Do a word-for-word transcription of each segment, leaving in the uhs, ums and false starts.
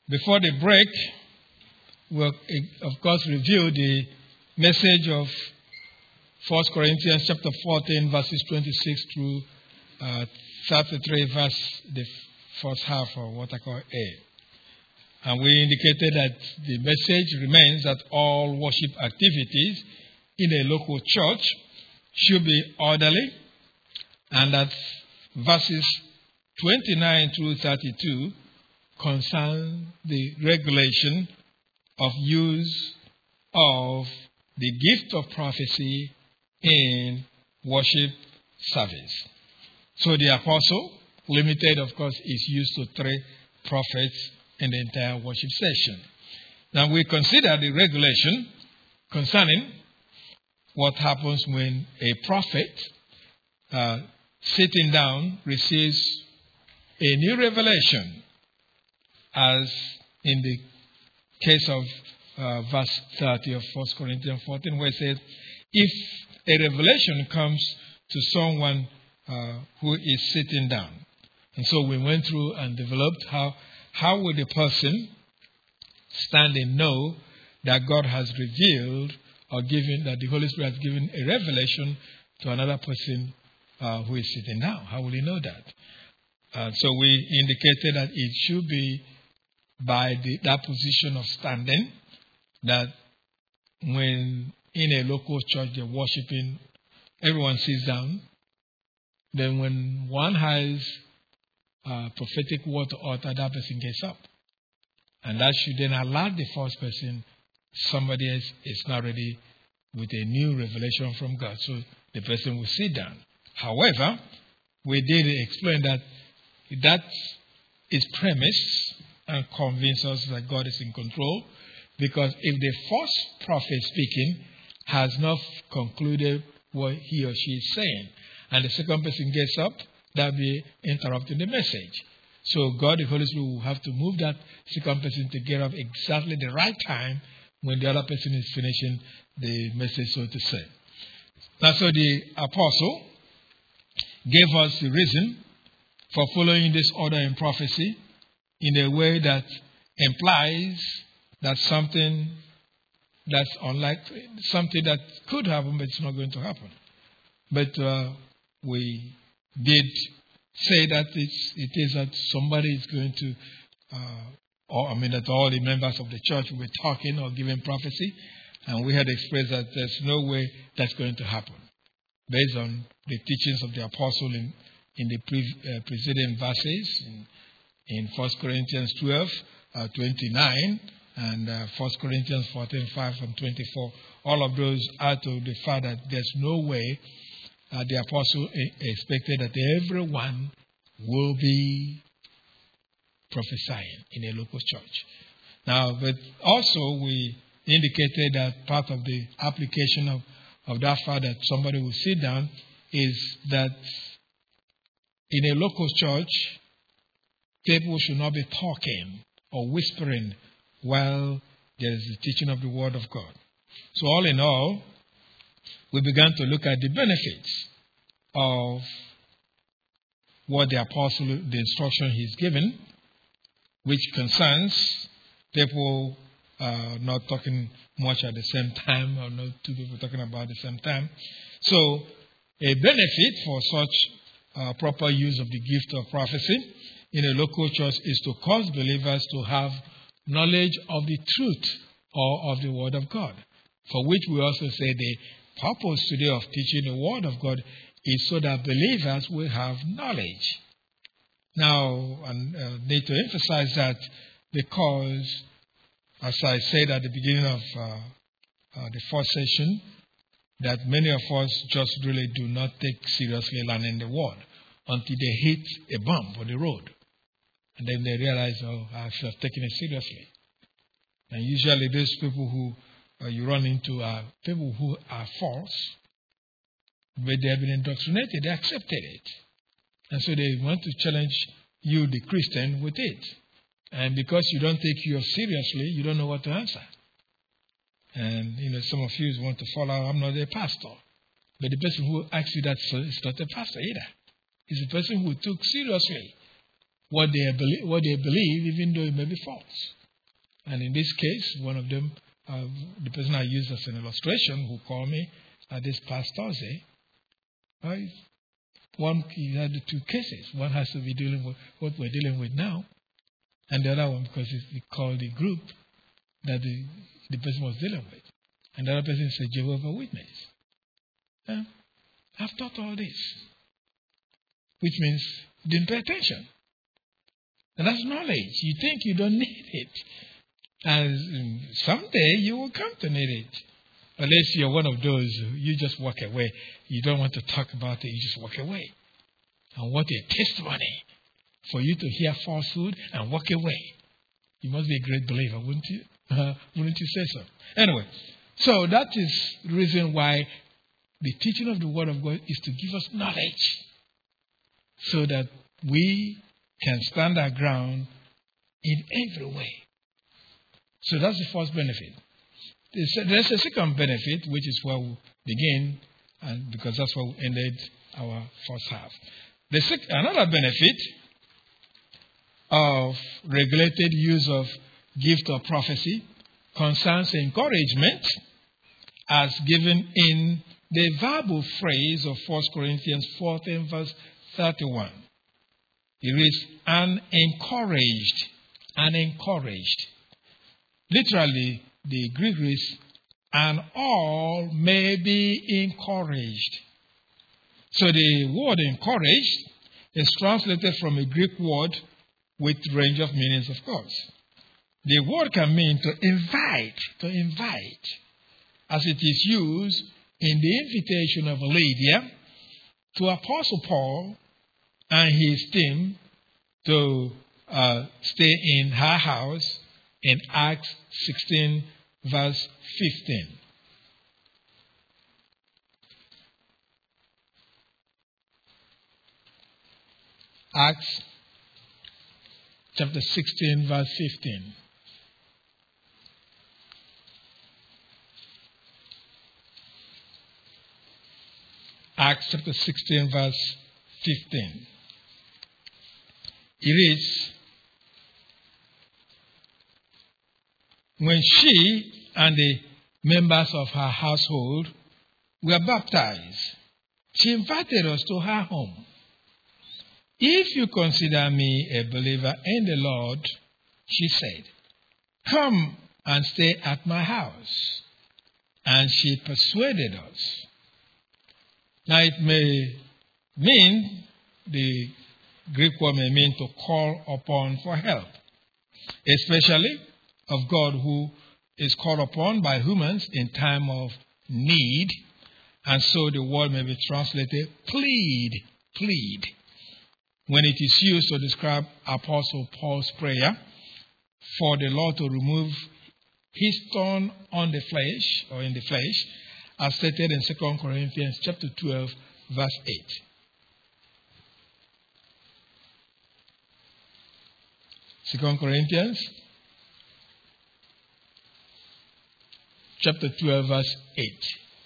Before the break, we'll, of course, review the message of First Corinthians chapter fourteen, verses twenty-six through uh, thirty-three, verse the first half of what I call A. And we indicated that the message remains that all worship activities in a local church should be orderly, and that verses twenty-nine through thirty-two concern the regulation of use of the gift of prophecy in worship service. So the apostle, limited of course, is used to three prophets in the entire worship session. Now we consider the regulation concerning what happens when a prophet uh, sitting down receives a new revelation, as in the case of uh, verse thirty of First Corinthians fourteen, where it says, if a revelation comes to someone uh, who is sitting down. And so we went through and developed how, how would the person standing know that God has revealed or given, that the Holy Spirit has given a revelation to another person uh, who is sitting down. How will he know that? Uh, so we indicated that it should be by the, that position of standing, that when in a local church they're worshiping, everyone sits down. Then when one has a prophetic word to utter, that person gets up. And that should then alert the first person, somebody else is now ready with a new revelation from God. So the person will sit down. However, we did explain that that is premise and convince us that God is in control, because if the first prophet speaking has not concluded what he or she is saying, and the second person gets up, that will be interrupting the message. So God, the Holy Spirit, will have to move that second person to get up exactly the right time when the other person is finishing the message, so to say. Now, so the apostle gave us the reason for following this order in prophecy in a way that implies that something that's unlike, something that could happen, but it's not going to happen. But uh, we did say that it's, it is that somebody is going to, uh, or I mean that all the members of the church will be talking or giving prophecy, and we had expressed that there's no way that's going to happen, based on the teachings of the apostle in, in the pre, uh, preceding verses, in, in First Corinthians twelve, uh, twenty-nine, and uh, First Corinthians fourteen, five and twenty-four. All of those are to the fact that there's no way uh, the apostle expected that everyone will be prophesying in a local church. Now, but also we indicated that part of the application of, of that fact that somebody will sit down is that in a local church, people should not be talking or whispering while there is the teaching of the Word of God. So all in all, we began to look at the benefits of what the apostle, the instruction he's given, which concerns people uh, not talking much at the same time, or not two people talking about at the same time. So a benefit for such uh, proper use of the gift of prophecy in a local church is to cause believers to have knowledge of the truth or of the Word of God, for which we also say the purpose today of teaching the Word of God is so that believers will have knowledge. Now, I uh, need to emphasize that because, as I said at the beginning of uh, uh, the first session, that many of us just really do not take seriously learning the Word until they hit a bump on the road. And then they realize, oh, I should have taken it seriously. And usually those people who uh, you run into are people who are false, but they have been indoctrinated, they accepted it. And so they want to challenge you, the Christian, with it. And because you don't take yours seriously, you don't know what to answer. And, you know, some of you want to follow, I'm not a pastor. But the person who asks you that is not a pastor either. It's a person who took seriously what they, belie- what they believe, even though it may be false. And in this case, one of them, uh, the person I used as an illustration, who called me uh, this past Thursday, uh, one, he had two cases. One has to be dealing with what we're dealing with now, and the other one because he called the group that the, the person was dealing with. And the other person is a Jehovah's Witness. Uh, I've taught all this, which means you didn't pay attention. And that's knowledge. You think you don't need it. And someday you will come to need it. Unless you're one of those, you just walk away. You don't want to talk about it, you just walk away. And what a testimony for you to hear falsehood and walk away. You must be a great believer, wouldn't you? Uh, wouldn't you say so? Anyway, so that is the reason why the teaching of the Word of God is to give us knowledge so that we can stand our ground in every way. So that's the first benefit. There's a second benefit, which is where we begin, and because that's where we ended our first half. The sec- another benefit of regulated use of gift of prophecy concerns encouragement as given in the verbal phrase of First Corinthians fourteen, verse thirty-one. It reads, and encouraged, and encouraged. Literally, the Greek reads, and all may be encouraged. So the word encouraged is translated from a Greek word with range of meanings, of course. The word can mean to invite, to invite, as it is used in the invitation of Lydia to Apostle Paul and his team to uh, stay in her house in Acts sixteen, verse fifteen. Acts chapter sixteen, verse fifteen. Acts chapter sixteen, verse fifteen. It reads, when she and the members of her household were baptized, she invited us to her home. If you consider me a believer in the Lord, she said, come and stay at my house. And she persuaded us. Now it may mean, the Greek word may mean to call upon for help, especially of God who is called upon by humans in time of need. And so the word may be translated plead, plead, when it is used to describe Apostle Paul's prayer for the Lord to remove his thorn on the flesh, or in the flesh, as stated in Second Corinthians chapter twelve, verse eight. Second Corinthians chapter twelve, verse eight.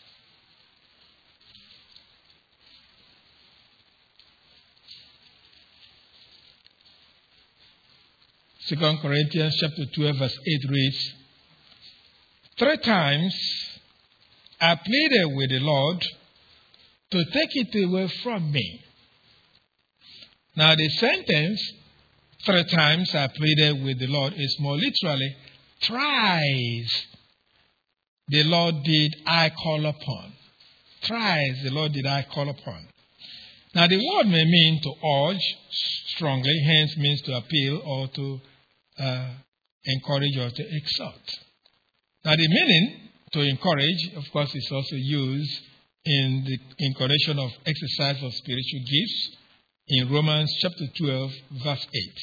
Second Corinthians chapter twelve, verse eight reads, three times I pleaded with the Lord to take it away from me. Now the sentence, three times I pleaded with the Lord, is more literally, thrice the Lord did I call upon. Thrice the Lord did I call upon. Now the word may mean to urge strongly, hence means to appeal or to uh, encourage or to exhort. Now the meaning to encourage, of course, is also used in the incarnation of exercise of spiritual gifts in Romans chapter twelve, verse eight.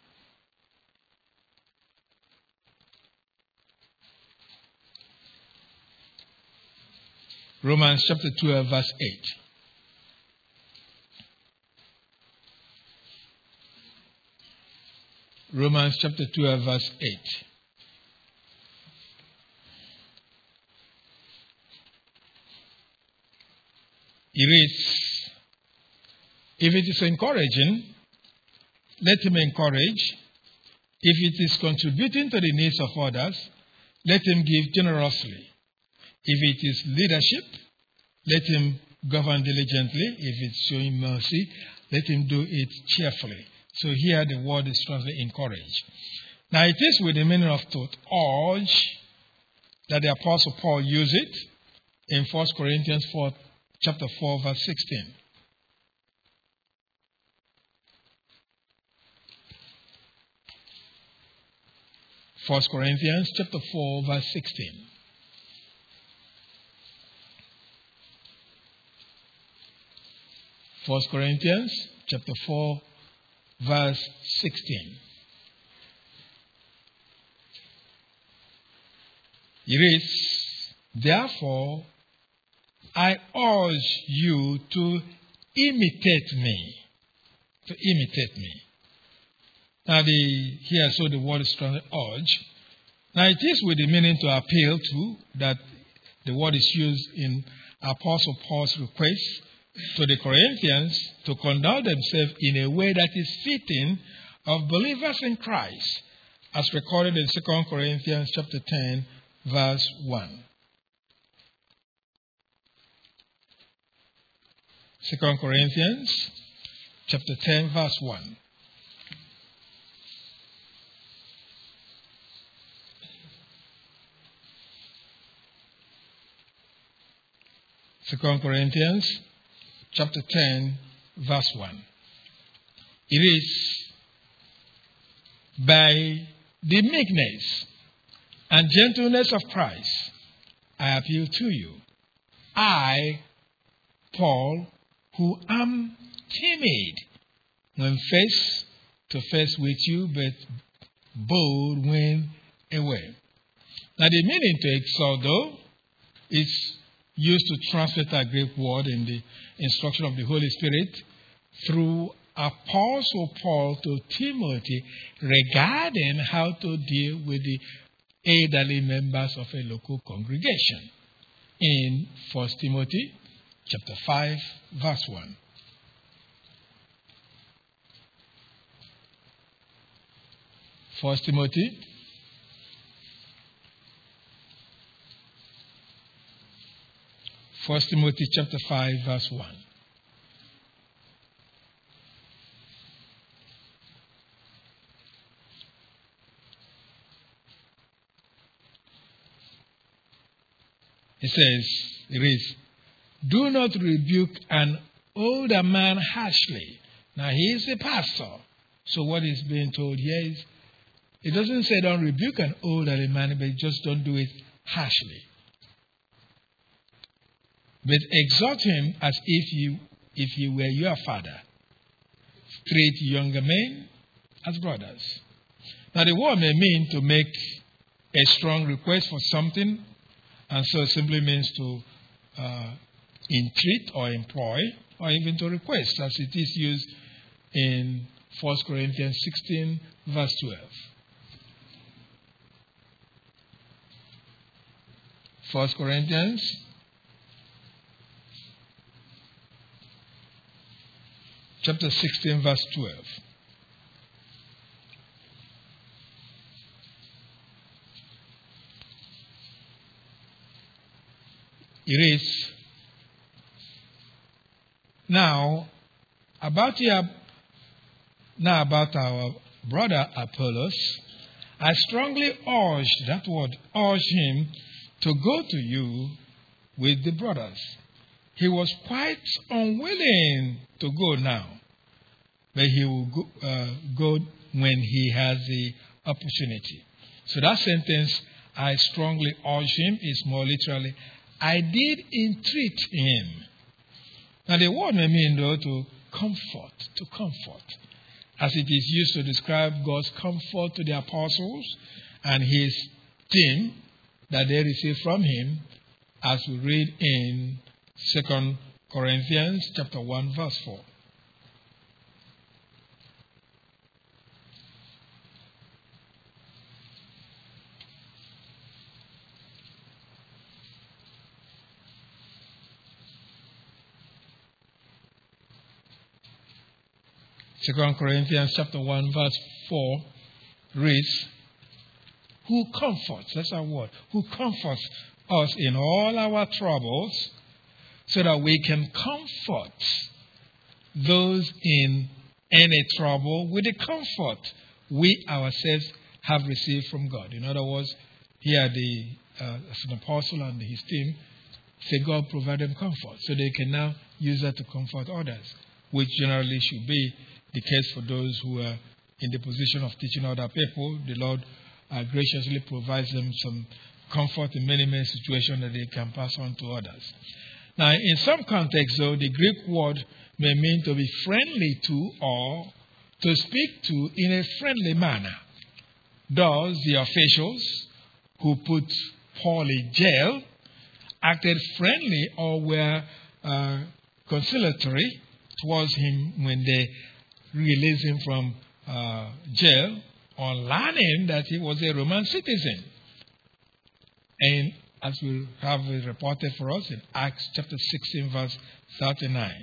Romans chapter twelve, verse eight. Romans chapter twelve, verse eight. It reads, if it is encouraging, let him encourage. If it is contributing to the needs of others, let him give generously. If it is leadership, let him govern diligently. If it's showing mercy, let him do it cheerfully. So here the word is translated encourage. Now it is with the meaning of to urge that the Apostle Paul used it in First Corinthians four, chapter four, verse sixteen. First Corinthians chapter four, verse sixteen. First Corinthians chapter four, verse sixteen. It reads, therefore, I urge you to imitate me. To imitate me. Now, the, here, so the word is translated urge. Now, it is with the meaning to appeal to that the word is used in Apostle Paul's request to the Corinthians to conduct themselves in a way that is fitting of believers in Christ, as recorded in Second Corinthians chapter ten, verse one. Second Corinthians chapter ten, verse one. Second Corinthians chapter ten, verse one. It is by the meekness and gentleness of Christ I appeal to you. I, Paul, who am timid when face to face with you, but bold when away. Now the meaning to exhort, though, is used to translate a Greek word in the instruction of the Holy Spirit through Apostle Paul to Timothy regarding how to deal with the elderly members of a local congregation in First Timothy chapter five, verse one. First Timothy First Timothy chapter five, verse one. It says, it reads, do not rebuke an older man harshly. Now he is a pastor. So what is being told here is, it doesn't say don't rebuke an older man, but just don't do it harshly. But exhort him as if you if he were your father. Treat younger men as brothers. Now the word may mean to make a strong request for something, and so it simply means to uh, entreat or employ, or even to request, as it is used in First Corinthians sixteen, verse twelve. First Corinthians chapter sixteen, verse twelve. It is, now about your, now about our brother Apollos, I strongly urge, that word, urge him to go to you with the brothers. He was quite unwilling to go now, but he will go, uh, go when he has the opportunity. So that sentence, I strongly urge him, is more literally, I did entreat him. Now the word may mean, though, to comfort, to comfort, as it is used to describe God's comfort to the apostles and his team that they received from him, as we read in Second Corinthians chapter one, verse four. Second Corinthians chapter one, verse four reads, who comforts, that's our word, who comforts us in all our troubles, so that we can comfort those in any trouble with the comfort we ourselves have received from God. In other words, here the uh, as an apostle and his team say God provide them comfort, so they can now use that to comfort others, which generally should be the case for those who are in the position of teaching other people. The Lord uh, graciously provides them some comfort in many, many situations that they can pass on to others. Now, in some contexts, though, the Greek word may mean to be friendly to or to speak to in a friendly manner. Thus, the officials who put Paul in jail acted friendly or were uh, conciliatory towards him when they released him from uh, jail on learning that he was a Roman citizen. And as we have reported for us in Acts chapter sixteen, verse thirty-nine.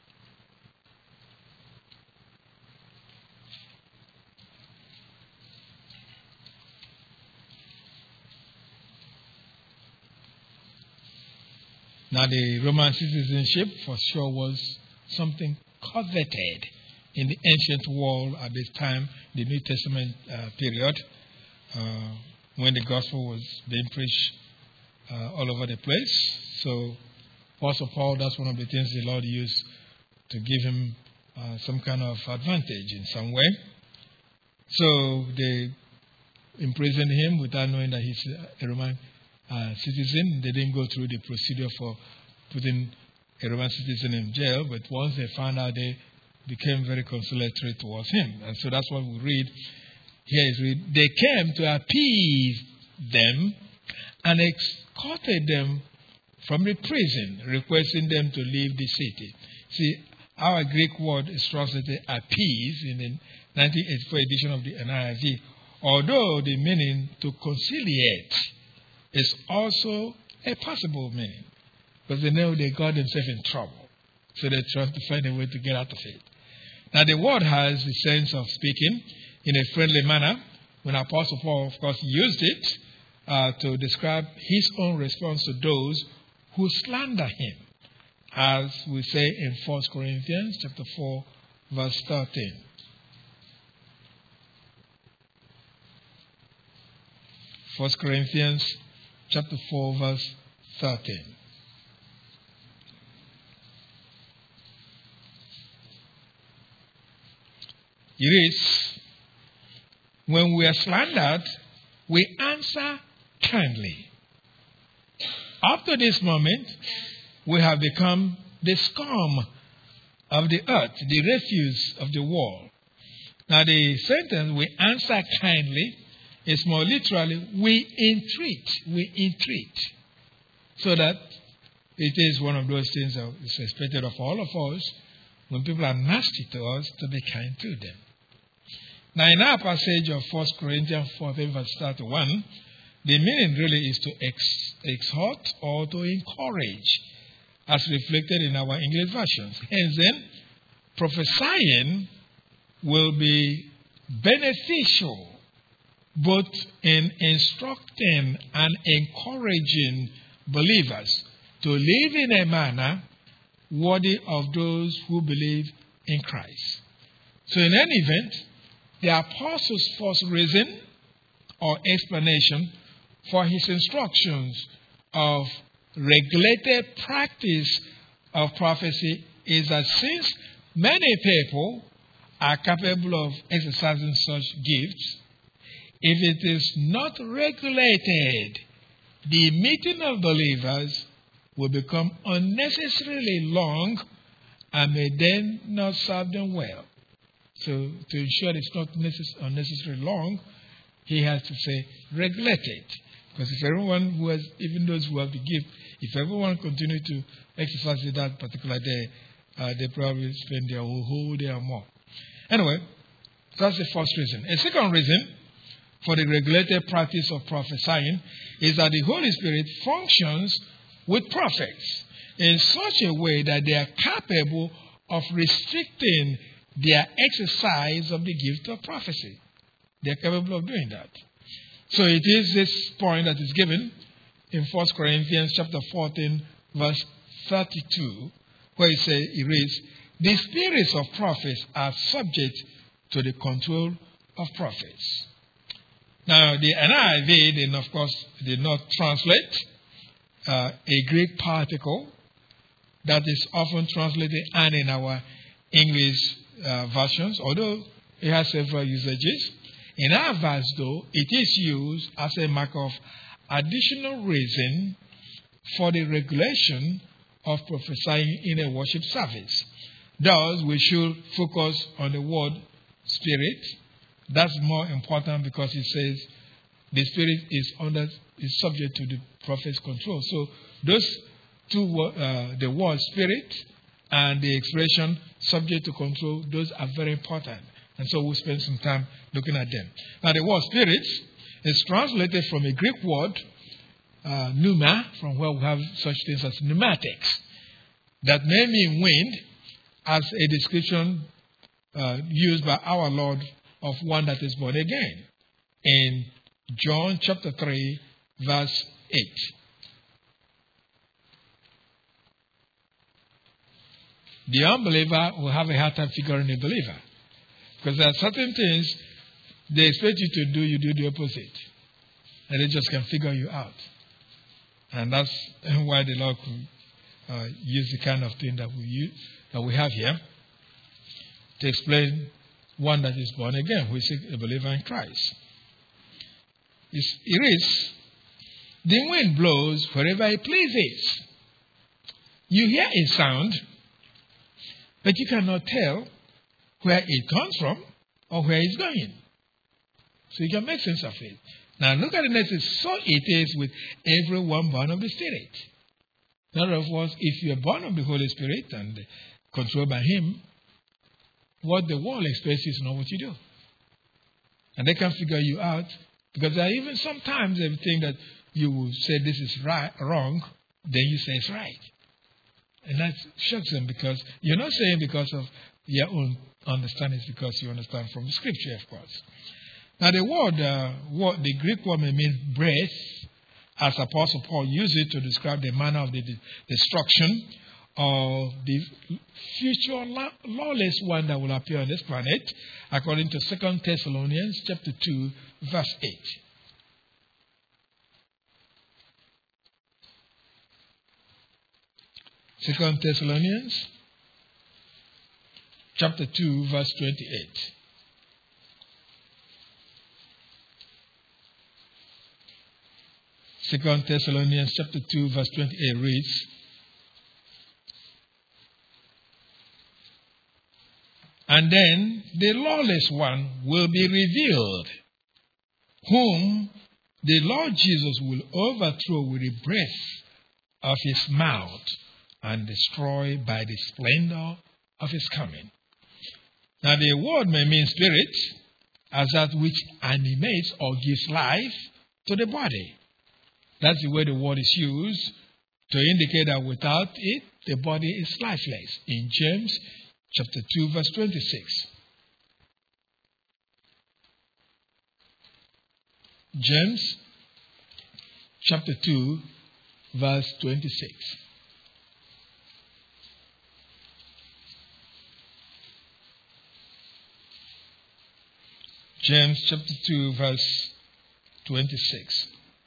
Now, the Roman citizenship for sure was something coveted in the ancient world at this time, the New Testament uh, period, uh, when the gospel was being preached uh, all over the place. So, Apostle Paul, that's one of the things the Lord used to give him uh, some kind of advantage in some way. So, they imprisoned him without knowing that he's a Roman Uh, citizen. They didn't go through the procedure for putting a Roman citizen in jail, but once they found out, they became very conciliatory towards him. And so that's what we read here is read, they came to appease them and escorted them from the prison, requesting them to leave the city. See, our Greek word is translated appease in the nineteen eighty-four edition of the N I V, although the meaning to conciliate is also a possible meaning, because they know they got themselves in trouble, so they try to find a way to get out of it. Now, the word has the sense of speaking in a friendly manner. When Apostle Paul, of course, used it uh, to describe his own response to those who slander him, as we say in First Corinthians chapter four, verse thirteen. First Corinthians chapter four, verse thirteen. It is, when we are slandered, we answer kindly. Up to this moment, we have become the scum of the earth, the refuse of the world. Now, the sentence, we answer kindly, is more literally, we entreat, we entreat. So that it is one of those things that is expected of all of us, when people are nasty to us, to be kind to them. Now, in our passage of First Corinthians fourteen, verse thirty-one, the meaning really is to ex- exhort or to encourage, as reflected in our English versions. Hence then, prophesying will be beneficial both in instructing and encouraging believers to live in a manner worthy of those who believe in Christ. So in any event, the apostle's first reason or explanation for his instructions of regulated practice of prophecy is that since many people are capable of exercising such gifts, if it is not regulated, the meeting of believers will become unnecessarily long and may then not serve them well. So to ensure it's not necess- unnecessarily long, he has to say regulated. Because if everyone who has, even those who have the gift, if everyone continue to exercise it that particular day, uh, they probably spend their whole, whole day or more. Anyway, that's the first reason. A second reason for the regulated practice of prophesying is that the Holy Spirit functions with prophets in such a way that they are capable of restricting their exercise of the gift of prophecy. They are capable of doing that. So it is this point that is given in First Corinthians chapter fourteen, verse thirty-two, where it says, it reads, the spirits of prophets are subject to the control of prophets. Now, the N I V, then of course, did not translate uh, a Greek particle that is often translated and in our English uh, versions, although it has several usages. In our verse, though, it is used as a mark of additional reason for the regulation of prophesying in a worship service. Thus, we should focus on the word spirit. That's more important because it says the spirit is under is subject to the prophet's control. So those two, uh, the word spirit and the expression subject to control, those are very important. And so we'll spend some time looking at them. Now, the word spirit is translated from a Greek word, uh, pneuma, from where we have such things as pneumatics, that may mean wind, as a description uh, used by our Lord of one that is born again in John chapter three, verse eight. The unbeliever will have a hard time figuring the believer, because there are certain things they expect you to do, you do the opposite, and they just can figure you out. And that's why the Lord could uh, use the kind of thing that we use, that we have here to explain one that is born again, who is a believer in Christ. It's, it is, the wind blows wherever it pleases. You hear a sound, but you cannot tell where it comes from or where it's going. So you can make sense of it. Now look at the next. So it is with everyone born of the Spirit. In other words, if you are born of the Holy Spirit and controlled by Him, what the world expects is not what you do. And they can figure you out, because there are even sometimes they think that you will say this is right, wrong, then you say it's right. And that shocks them, because you're not saying because of your own understanding, it's because you understand from the Scripture, of course. Now the word, uh, word the Greek word may mean breath, as Apostle Paul used it to describe the manner of the destruction of the future lawless one that will appear on this planet, according to Second Thessalonians chapter two, verse eight. Second Thessalonians chapter two, verse twenty-eight. Second Thessalonians chapter two, verse twenty-eight reads, and then the lawless one will be revealed, whom the Lord Jesus will overthrow with the breath of his mouth and destroy by the splendor of his coming. Now the word may mean spirit, as that which animates or gives life to the body. That's the way the word is used to indicate that without it, the body is lifeless. In James chapter two, verse twenty-six. James chapter two, verse twenty-six. James chapter two, verse twenty-six.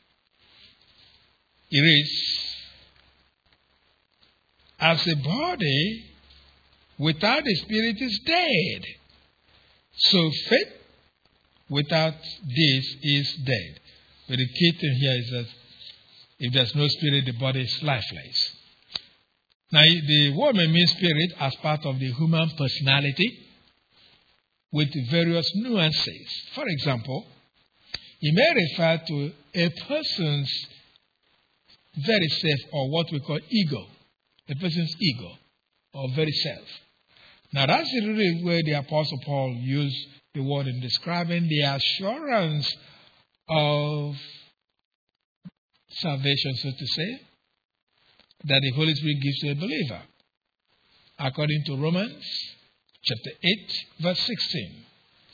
It reads, as a body without the spirit is dead, so faith without this is dead. But the key thing here is that if there's no spirit, the body is lifeless. Now, the word may mean spirit as part of the human personality with various nuances. For example, it may refer to a person's very self, or what we call ego, a person's ego, or very self. Now that's really where the Apostle Paul used the word in describing the assurance of salvation, so to say, that the Holy Spirit gives to a believer. According to Romans chapter eight, verse sixteen.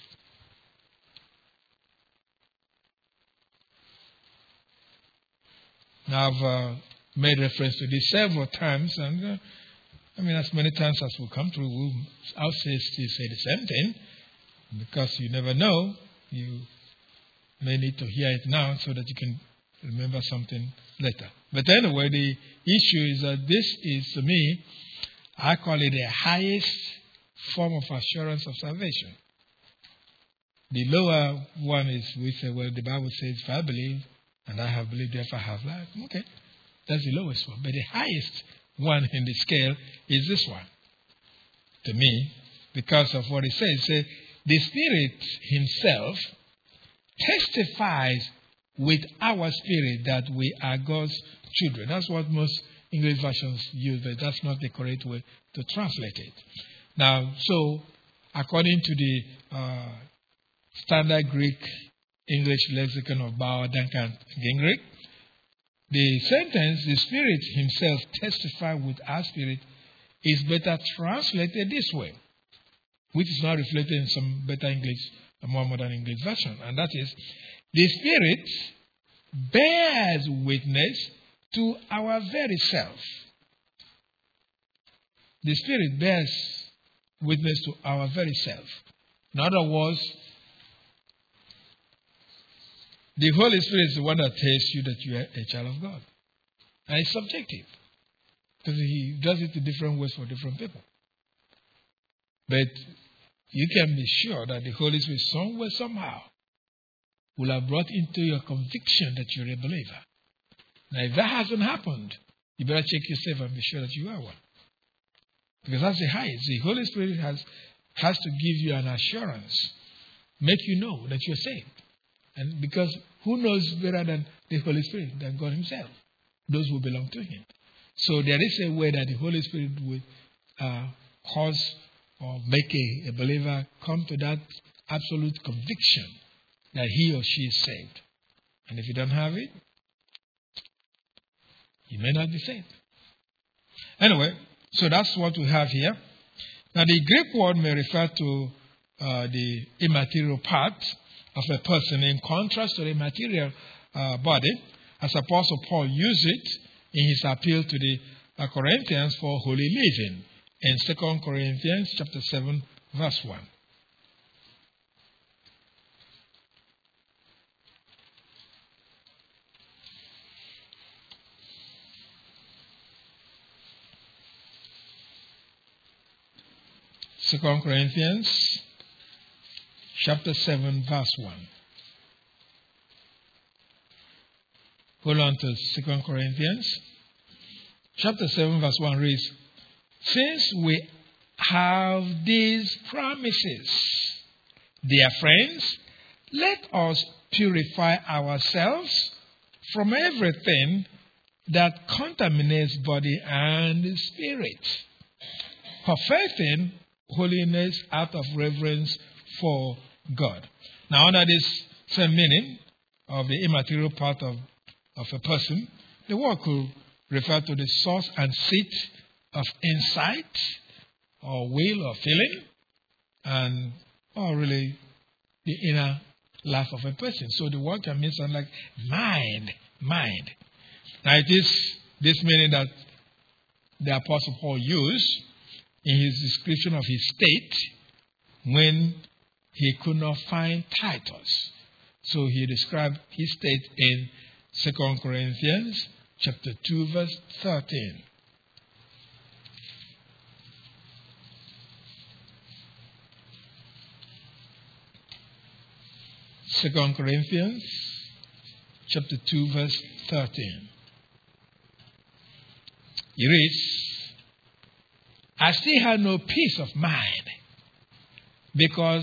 Now, I've uh, made reference to this several times, and uh, I mean, as many times as we come through, we'll, I'll say, still say the same thing, because you never know. You may need to hear it now so that you can remember something later. But anyway, the issue is that this is, to me, I call it the highest form of assurance of salvation. The lower one is, we say, well, the Bible says, if I believe, and I have believed, therefore I have life. Okay, that's the lowest one. But the highest one in the scale is this one, to me, because of what it says. It says, the Spirit Himself testifies with our spirit that we are God's children. That's what most English versions use, but that's not the correct way to translate it. Now, so, according to the uh, Standard Greek English Lexicon of Bauer, Duncan, Gingrich, the sentence, the Spirit Himself testifies with our spirit, is better translated this way, which is now reflected in some better English, a more modern English version. And that is, the Spirit bears witness to our very self. The Spirit bears witness to our very self. In other words, the Holy Spirit is the one that tells you that you are a child of God. And it's subjective, because He does it in different ways for different people. But you can be sure that the Holy Spirit, somewhere, somehow, will have brought into your conviction that you're a believer. Now, if that hasn't happened, you better check yourself and be sure that you are one. Because that's the highest. The Holy Spirit has, has to give you an assurance, make you know that you're saved. And because who knows better than the Holy Spirit, than God Himself? Those who belong to Him. So there is a way that the Holy Spirit will uh, cause or make a, a believer come to that absolute conviction that he or she is saved. And if you don't have it, you may not be saved. Anyway, so that's what we have here. Now, the Greek word may refer to uh, the immaterial part of a person in contrast to the material uh, body, as Apostle Paul used it in his appeal to the uh, Corinthians for holy living in Second Corinthians chapter seven, verse one. Second Corinthians chapter seven, verse one. Hold on to Second Corinthians chapter seven, verse one reads, since we have these promises, dear friends, let us purify ourselves from everything that contaminates body and spirit, perfecting holiness out of reverence for God. Now, under this same meaning of the immaterial part of, of a person, the word could refer to the source and seat of insight, or will, or feeling, and or really the inner life of a person. So the word can mean something like mind, mind. Now, it is this meaning that the Apostle Paul used in his description of his state when he could not find Titus. So he described his state in Second Corinthians chapter two, verse thirteen. Second Corinthians chapter two, verse thirteen. He reads, I still had no peace of mind because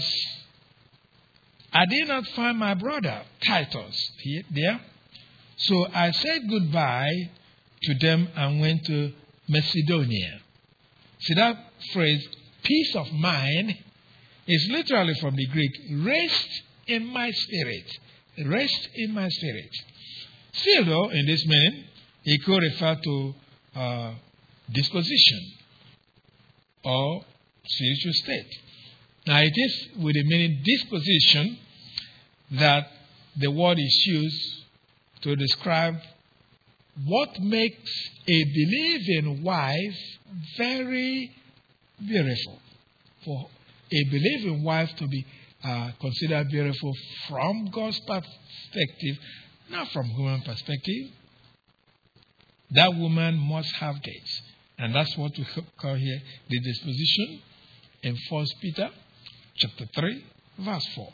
I did not find my brother Titus here, there. So I said goodbye to them and went to Macedonia. See, that phrase, peace of mind, is literally from the Greek, rest in my spirit. Rest in my spirit. Still, though, in this meaning, it could refer to uh, disposition or spiritual state. Now, it is with the meaning disposition that the word is used to describe what makes a believing wife very beautiful. For a believing wife to be uh, considered beautiful from God's perspective, not from human perspective, that woman must have this. And that's what we call here the disposition in First Peter chapter three, verse four.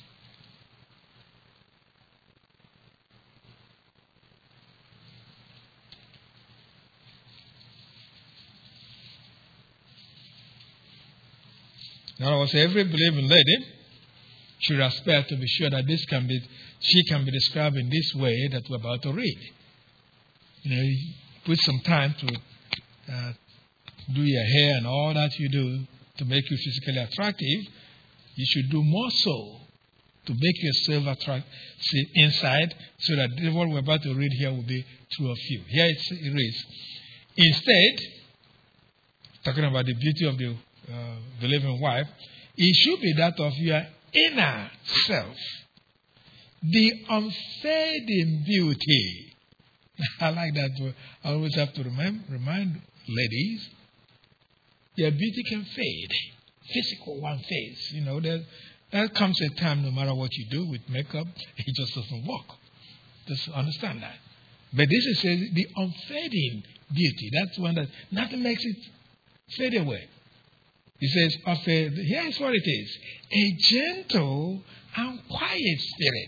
In other words, every believing lady should aspire to be sure that this can be, she can be described in this way that we're about to read. You know, you put some time to uh, do your hair and all that you do to make you physically attractive. You should do more so to make yourself attractive inside, so that what we're about to read here will be true of you. Here it reads, instead, talking about the beauty of the uh, believing wife, it should be that of your inner self, the unfading beauty. I like that. I always have to remind, remind ladies, your beauty can fade. Physical one fades. You know, there, there comes a time, no matter what you do with makeup, it just doesn't work. Just understand that. But this is a, the unfading beauty. That's one that nothing makes it fade away. He says, of a, here's what it is. A gentle and quiet spirit.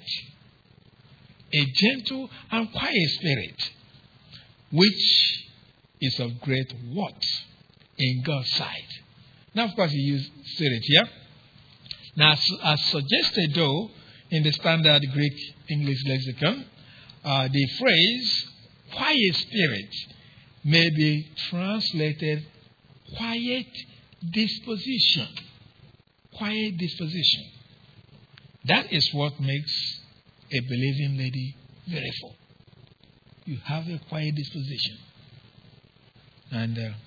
A gentle and quiet spirit, which is of great worth in God's sight. Now, of course, he used spirit here. Now, as, as suggested, though, in the standard Greek English lexicon, uh, the phrase quiet spirit may be translated quiet disposition. Quiet disposition. That is what makes a believing lady beautiful. You have a quiet disposition. And uh,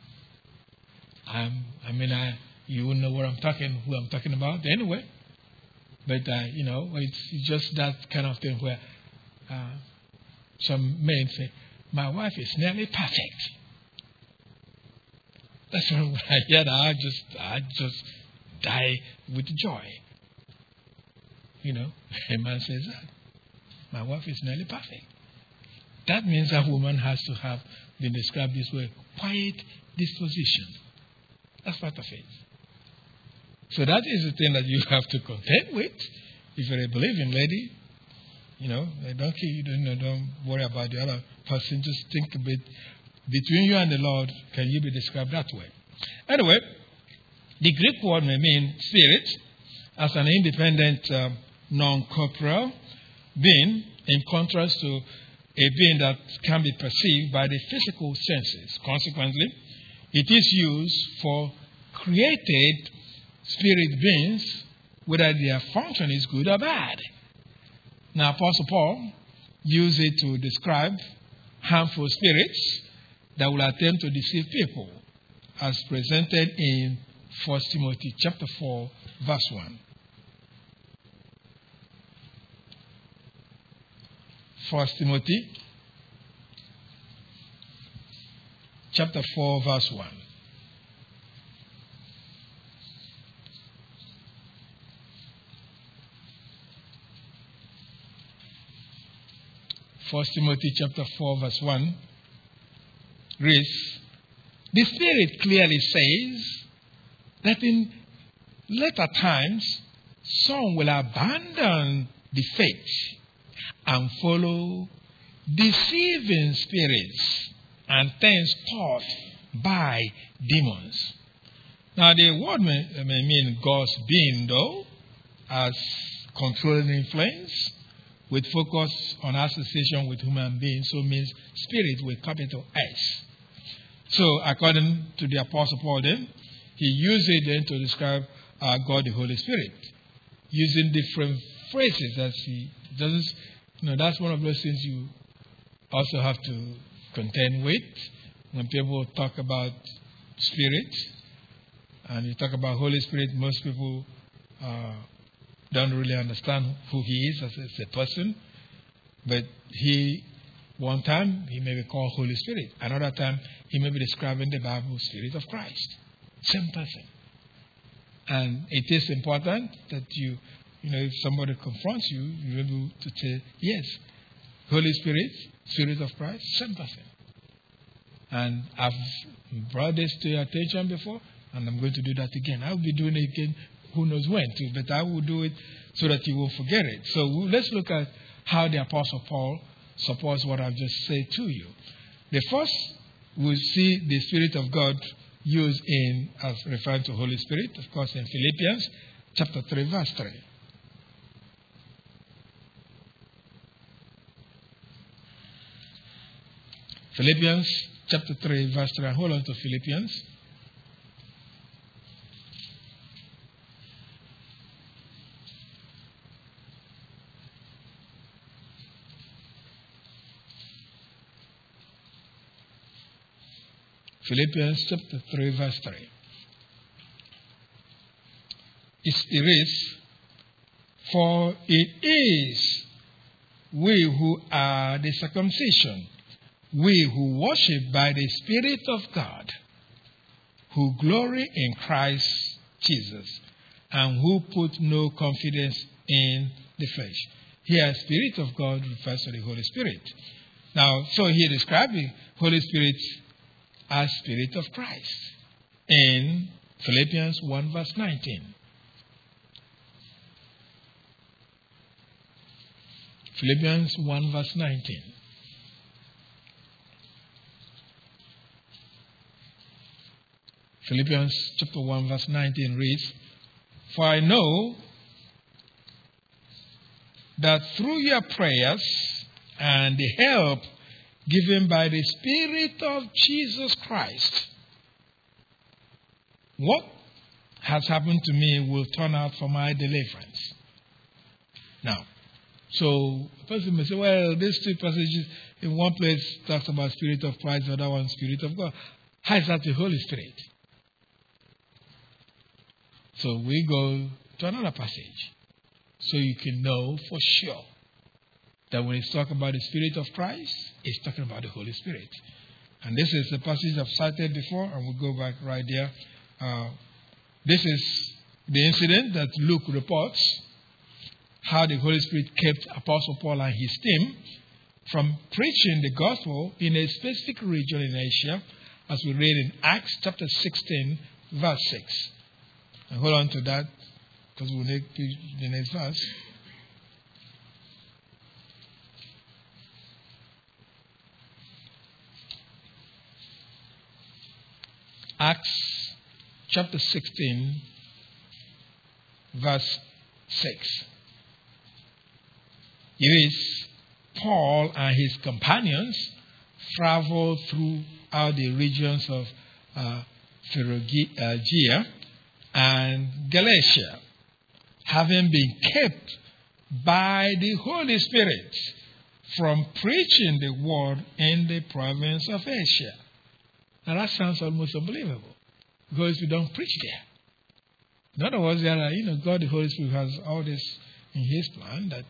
I'm, I mean, I, you wouldn't know what I'm talking, who I'm talking about anyway. But, uh, you know, it's just that kind of thing where uh, some men say, my wife is nearly perfect. That's when I hear that, I just, I just die with joy. You know, a man says that. My wife is nearly perfect. That means that woman has to have been described this way. Quiet disposition. That's part of it. So that is the thing that you have to contend with. If you're a believing lady, you know, don't, you don't, don't worry about the other person. Just think a bit. Between you and the Lord, can you be described that way? Anyway, the Greek word may mean spirit as an independent, um, non-corporeal being, in contrast to a being that can be perceived by the physical senses. Consequently, it is used for created spirit beings, whether their function is good or bad. Now, Apostle Paul used it to describe harmful spirits that will attempt to deceive people, as presented in First Timothy chapter four, verse one. First Timothy chapter four, verse one. First Timothy chapter four, verse one reads, the Spirit clearly says that in later times some will abandon the faith and follow deceiving spirits and things taught by demons. Now, the word may, may mean God's being, though, as controlling influence, with focus on association with human beings, so means spirit with capital S. So, according to the Apostle Paul, then, he used it then to describe uh, God, the Holy Spirit, using different phrases as he doesn't. You know, that's one of those things you also have to contend with when people talk about spirit. And you talk about Holy Spirit, most people uh, don't really understand who he is as a, as a person. But he, one time, he may be called Holy Spirit. Another time, he may be described in the Bible, Spirit of Christ. Same person. And it is important that you, you know, if somebody confronts you, you're able to say, yes, Holy Spirit, Spirit of Christ, same person. And I've brought this to your attention before, and I'm going to do that again. I'll be doing it again, who knows when to, but I will do it so that you won't forget it. So let's look at how the Apostle Paul supports what I've just said to you. The first, we see the Spirit of God used in, as referring to Holy Spirit, of course, in Philippians chapter three, verse three. Philippians chapter three, verse three. Hold on to Philippians. Philippians chapter three, verse three. It is, for it is we who are the circumcision, we who worship by the Spirit of God, who glory in Christ Jesus, and who put no confidence in the flesh. Here, Spirit of God refers to the Holy Spirit. Now, so he described the Holy Spirit as Spirit of Christ in Philippians one, verse nineteen. Philippians one, verse nineteen. Philippians chapter one, verse nineteen reads, for I know that through your prayers and the help given by the Spirit of Jesus Christ, what has happened to me will turn out for my deliverance. Now, so a person may say, well, these two passages, in one place talks about Spirit of Christ, the other one Spirit of God. How is that the Holy Spirit? So we go to another passage, so you can know for sure that when it's talking about the Spirit of Christ, it's talking about the Holy Spirit. And this is the passage I've cited before, and we'll go back right there. Uh, this is the incident that Luke reports, how the Holy Spirit kept Apostle Paul and his team from preaching the gospel in a specific region in Asia, as we read in Acts chapter sixteen, verse six. And hold on to that, because we'll need the next verse. Acts chapter sixteen, verse six. It is Paul and his companions traveled throughout the regions of uh, Phrygia and Galatia, having been kept by the Holy Spirit from preaching the word in the province of Asia. Now that sounds almost unbelievable, because we don't preach there. In other words, there are, you know, God the Holy Spirit has all this in his plan, that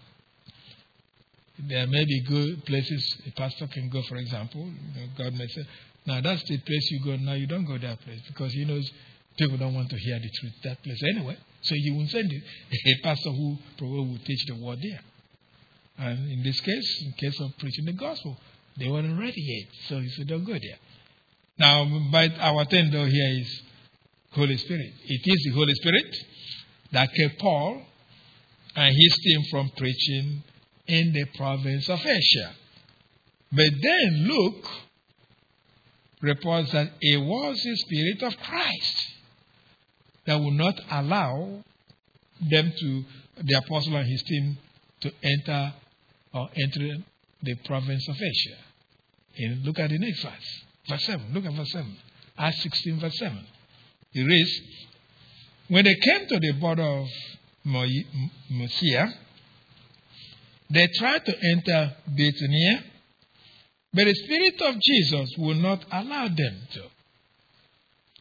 there may be good places a pastor can go, for example. You know, God may say, now that's the place you go, now you don't go that place, because he knows people don't want to hear the truth that place anyway. So he won't send a pastor who probably will teach the word there. And in this case, in case of preaching the gospel, they weren't ready yet. So he said, don't go there. Now, but our attention though here is Holy Spirit. It is the Holy Spirit that kept Paul and his team from preaching in the province of Asia. But then Luke reports that it was the Spirit of Christ that would not allow them to, the apostle and his team, to enter or enter the province of Asia. And look at the next verse. Verse seven. Look at verse seven. Acts sixteen, verse seven. It reads, when they came to the border of Mysia, they tried to enter Bithynia, but the Spirit of Jesus would not allow them to.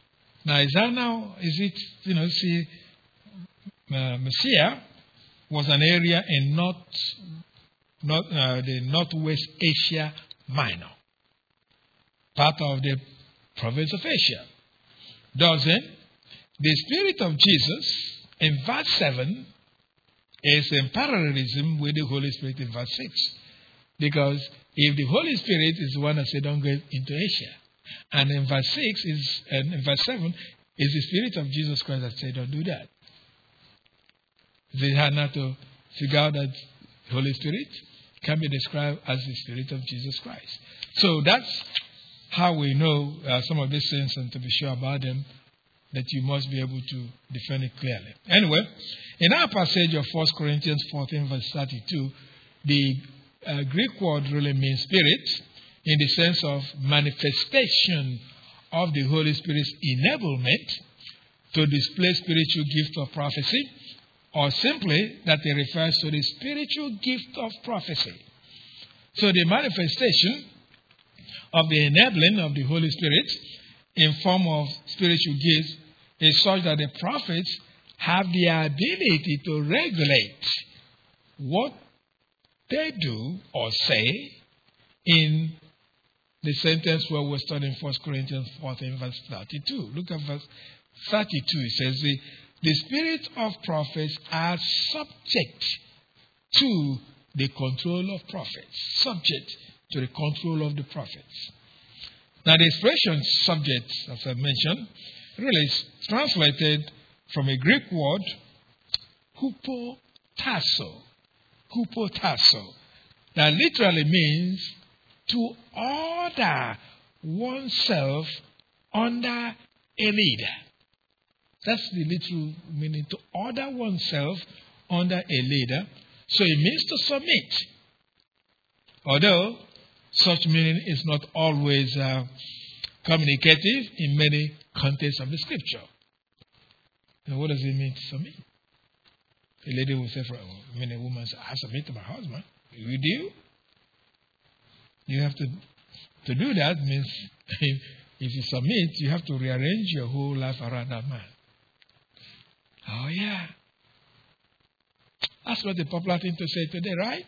Now, is that now, is it, you know, see, uh, Messiah was an area in North, North, uh, the Northwest Asia Minor, part of the province of Asia. Thus then, the Spirit of Jesus in verse seven is in parallelism with the Holy Spirit in verse six. Because if the Holy Spirit is the one that said, don't go into Asia, and in verse six is, and in verse seven is the Spirit of Jesus Christ that said, don't do that. They had not to figure out that the Holy Spirit can be described as the Spirit of Jesus Christ. So that's how we know uh, some of these things, and to be sure about them, that you must be able to defend it clearly. Anyway, in our passage of First Corinthians fourteen, verse thirty-two, the uh, Greek word really means spirit in the sense of manifestation of the Holy Spirit's enablement to display spiritual gift of prophecy, or simply that it refers to the spiritual gift of prophecy. So the manifestation of the enabling of the Holy Spirit in form of spiritual gifts is such that the prophets have the ability to regulate what they do or say in the sentence where we're studying First Corinthians fourteen, verse thirty-two. Look at verse thirty-two. It says, the, the spirit of prophets are subject to the control of prophets. Subject to the control of the prophets. Now, the expression subject, as I mentioned, really is translated from a Greek word, hupotasso. Hupotasso. That literally means to order oneself under a leader. That's the literal meaning, to order oneself under a leader. So it means to submit. Although such meaning is not always uh, communicative in many contexts of the scripture. Now, what does it mean to submit? A lady will say, for I mean, a woman says, I submit to my husband. You do? You have to, to do that means if, if you submit, you have to rearrange your whole life around that man. Oh, yeah. That's what the popular thing to say today, right?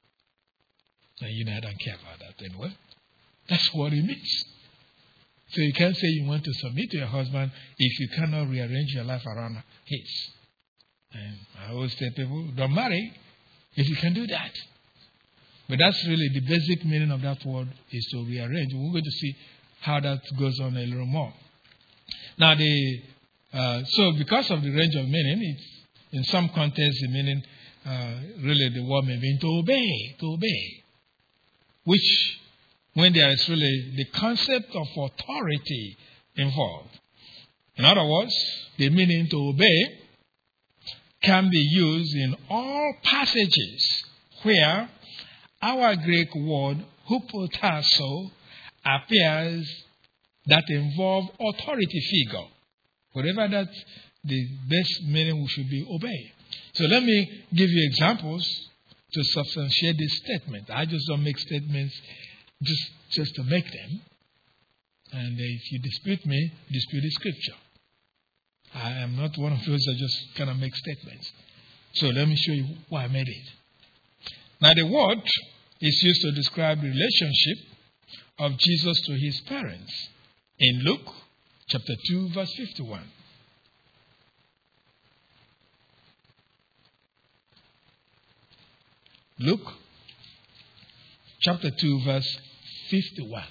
And you know, I don't care about that anyway. That's what it means. So you can't say you want to submit to your husband if you cannot rearrange your life around his. And I always tell people, don't marry if you can do that. But that's really the basic meaning of that word, is to rearrange. We're going to see how that goes on a little more. Now, the uh, so because of the range of meaning, it's, in some contexts the meaning, uh, really the word may mean to obey, to obey. Which, when there is really the concept of authority involved. In other words, the meaning to obey can be used in all passages where our Greek word hupotasso appears that involve authority figure. Whatever that, the best meaning should be obey. So let me give you examples to substantiate this statement. I just don't make statements just, just to make them. And if you dispute me, dispute the scripture. I am not one of those that just kind of make statements. So let me show you why I made it. Now, the word is used to describe the relationship of Jesus to his parents in Luke chapter two, verse fifty-one. Luke chapter two, verse fifty-one.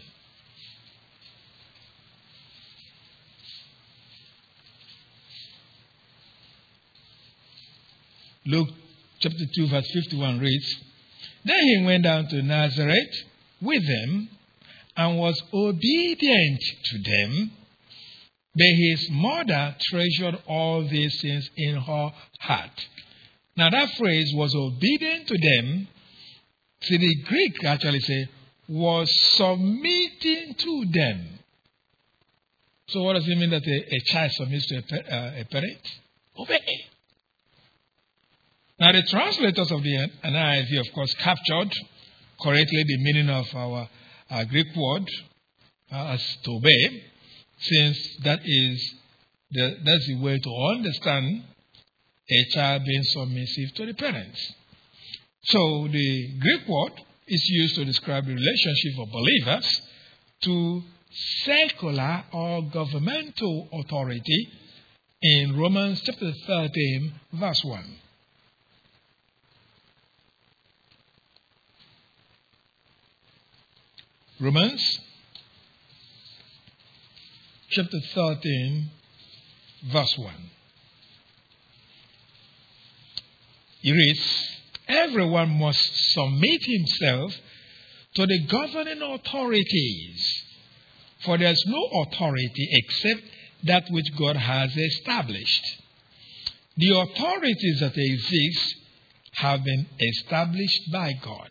Luke chapter two, verse fifty-one reads, Then he went down to Nazareth with them and was obedient to them. But his mother treasured all these things in her heart. Now that phrase, was obedient to them, see, the Greek actually say, was submitting to them. So what does it mean that a, a child submits to a, uh, a parent? Obey. Now, the translators of the N I V, of course, captured correctly the meaning of our, our Greek word uh, as to obey, since that is The, that's the way to understand a child being submissive to the parents. So the Greek word is used to describe the relationship of believers to secular or governmental authority in Romans chapter thirteen, verse one. Romans chapter thirteen, verse one. It reads, everyone must submit himself to the governing authorities, for there is no authority except that which God has established. The authorities that exist have been established by God.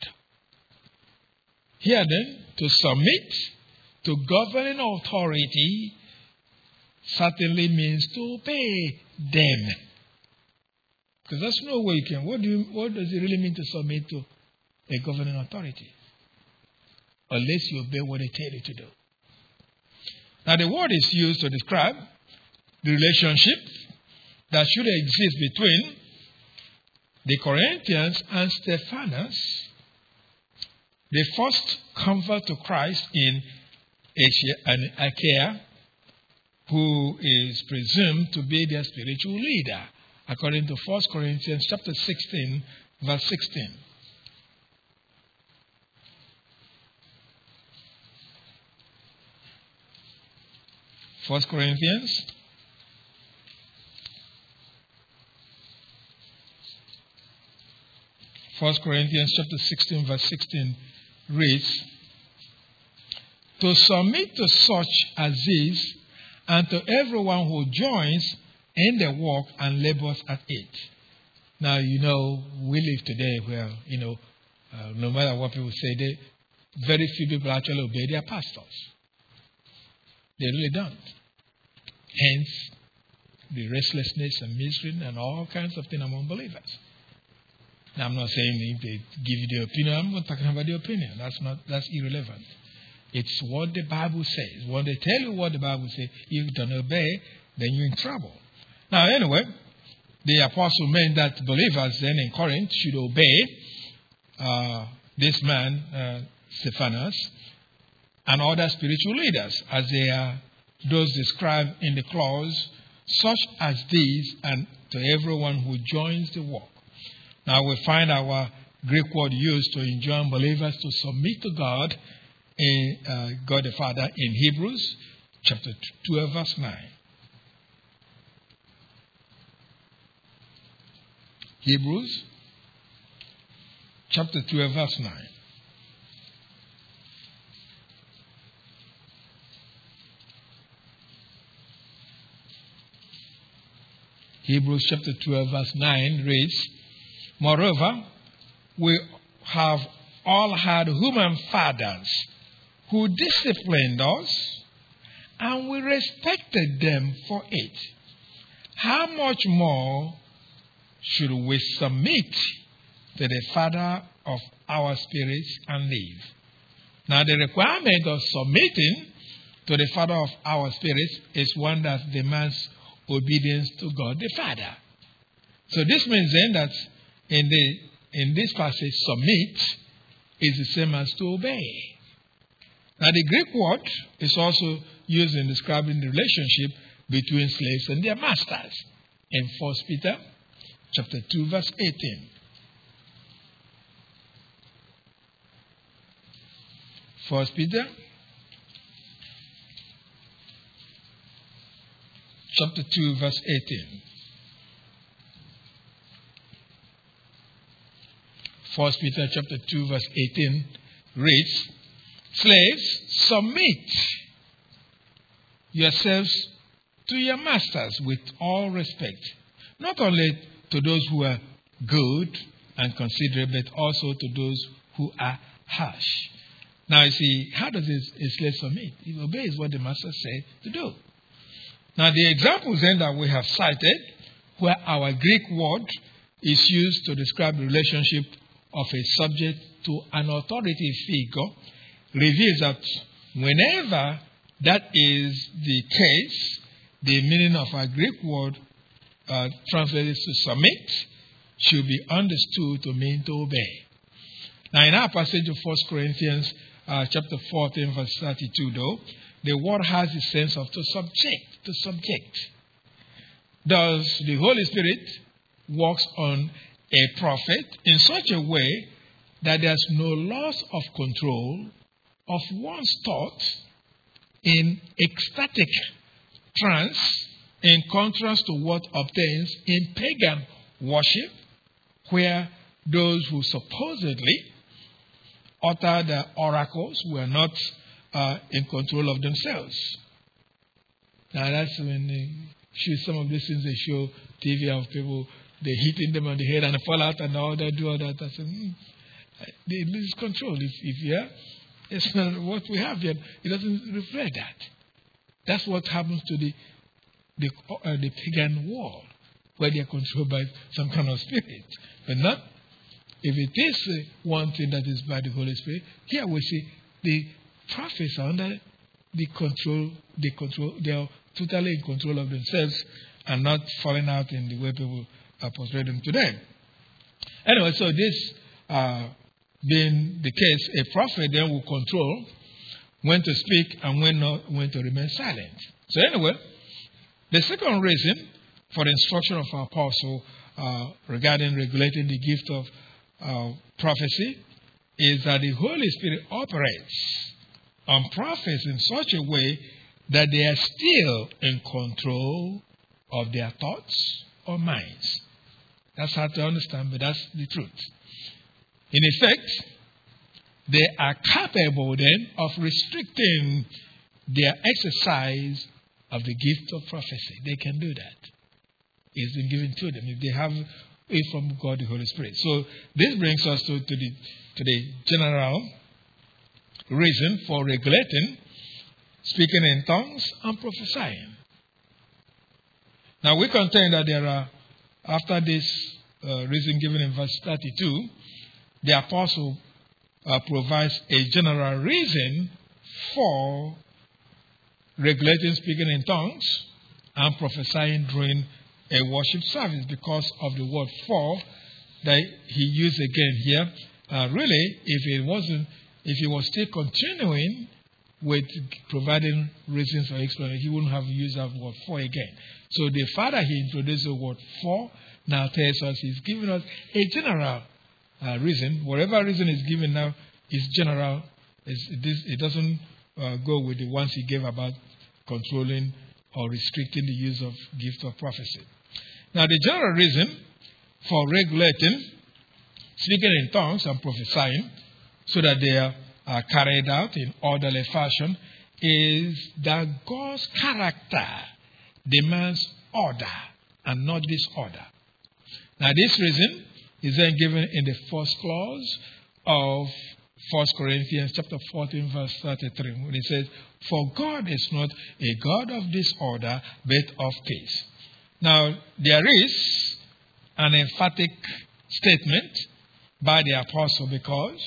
Here then, to submit to governing authority certainly means to obey them. Because there's no way you can. What, do you, what does it really mean to submit to a governing authority? Unless you obey what they tell you to do. Now the word is used to describe the relationship that should exist between the Corinthians and Stephanas, the first convert to Christ in Asia and Achaia, who is presumed to be their spiritual leader, according to First Corinthians chapter sixteen, verse sixteen. First Corinthians First Corinthians chapter sixteen, verse sixteen reads, to submit to such as this, and to everyone who joins in the work and labors at it. Now, you know, we live today where, you know, uh, no matter what people say, they, very few people actually obey their pastors. They really don't. Hence, the restlessness and misery and all kinds of things among believers. Now, I'm not saying if they give you the opinion, I'm not talking about the opinion. That's not, that's irrelevant. It's what the Bible says. When they tell you what the Bible says, if you don't obey, then you're in trouble. Now, anyway, the apostle meant that believers then in Corinth should obey uh, this man, uh, Stephanas, and other spiritual leaders, as they are those described in the clause, such as these, and to everyone who joins the work. Now, we find our Greek word used to enjoin believers to submit to God, in uh, God the Father, in Hebrews chapter twelve, verse nine. Hebrews chapter twelve, verse nine. Hebrews chapter twelve, verse nine reads, moreover, we have all had human fathers who disciplined us, and we respected them for it. How much more should we submit to the Father of our spirits and live? Now, the requirement of submitting to the Father of our spirits is one that demands obedience to God the Father. So this means then that in the in this passage, submit is the same as to obey. Now, the Greek word is also used in describing the relationship between slaves and their masters in First Peter chapter two, verse eighteen. First Peter chapter two, verse eighteen. First Peter chapter two, verse eighteen reads, slaves, submit yourselves to your masters with all respect, not only to those who are good and considerate, but also to those who are harsh. Now, you see, how does a slave submit? He obeys what the master said to do. Now, the examples then that we have cited, where our Greek word is used to describe the relationship of a subject to an authority figure, reveals that whenever that is the case, the meaning of our Greek word uh, translated to submit should be understood to mean to obey. Now, in our passage of First Corinthians uh, chapter fourteen, verse thirty-two, though, the word has the sense of to subject, to subject. Thus, the Holy Spirit works on a prophet in such a way that there's no loss of control of one's thoughts in ecstatic trance, in contrast to what obtains in pagan worship, where those who supposedly utter the oracles were not uh, in control of themselves. Now that's when they show some of these things they show T V of people, they hitting them on the head and they fall out and all that, do all that. I say, hmm, they lose control. If, if yeah, it's not what we have yet. It doesn't reflect that. That's what happens to the the, uh, the pagan world, where they are controlled by some kind of spirit, but not if it is uh, one thing that is by the Holy Spirit. Here we see the prophets are under the control. They control. They are totally in control of themselves and not falling out in the way people are portraying them today. Anyway, so this uh, being the case, a prophet then will control when to speak and when not, when to remain silent. So anyway, the second reason for the instruction of our apostle uh, regarding regulating the gift of uh, prophecy is that the Holy Spirit operates on prophets in such a way that they are still in control of their thoughts or minds. That's hard to understand, but that's the truth. In effect, they are capable then of restricting their exercise of the gift of prophecy. They can do that. It's been given to them if they have it from God, the Holy Spirit. So this brings us to, to, the, to the general reason for regulating speaking in tongues and prophesying. Now we contend that there are, after this uh, reason given in verse thirty-two, the apostle uh, provides a general reason for regulating speaking in tongues and prophesying during a worship service because of the word for that he used again here. Uh, really, if it wasn't, if he was still continuing with providing reasons or explanation, he wouldn't have used that word for again. So the father he introduced the word for now tells us he's giving us a general uh, reason. Whatever reason is given now is general. It's, it, is, it doesn't uh, go with the ones he gave about controlling or restricting the use of gift of prophecy. Now the general reason for regulating speaking in tongues and prophesying so that they are are carried out in orderly fashion is that God's character demands order and not disorder. Now this reason is then given in the first clause of First Corinthians chapter fourteen verse thirty-three when it says, "For God is not a God of disorder but of peace." Now there is an emphatic statement by the apostle because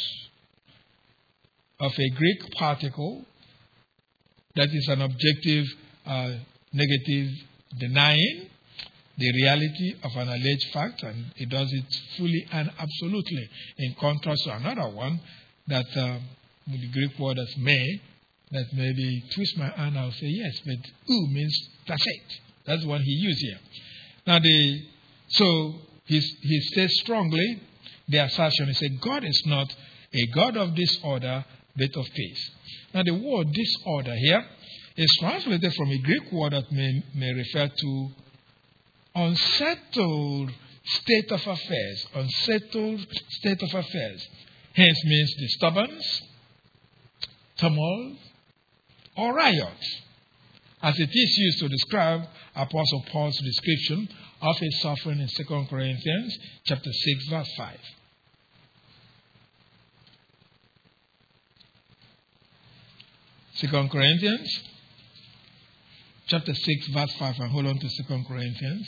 of a Greek particle that is an objective uh, negative denying the reality of an alleged fact, and it does it fully and absolutely, in contrast to another one that uh, with the Greek word as may, that maybe twist my hand, I'll say yes, but u means tacit. That's the one he used here. Now, the so he, he says strongly the assertion, he said, God is not a God of disorder, but of peace. Now, the word disorder here is translated from a Greek word that may, may refer to unsettled state of affairs, unsettled state of affairs. Hence means disturbance, turmoil, or riot, as it is used to describe Apostle Paul's description of his suffering in Second Corinthians chapter six, verse five. Second Corinthians chapter six, verse five, and hold on to Second Corinthians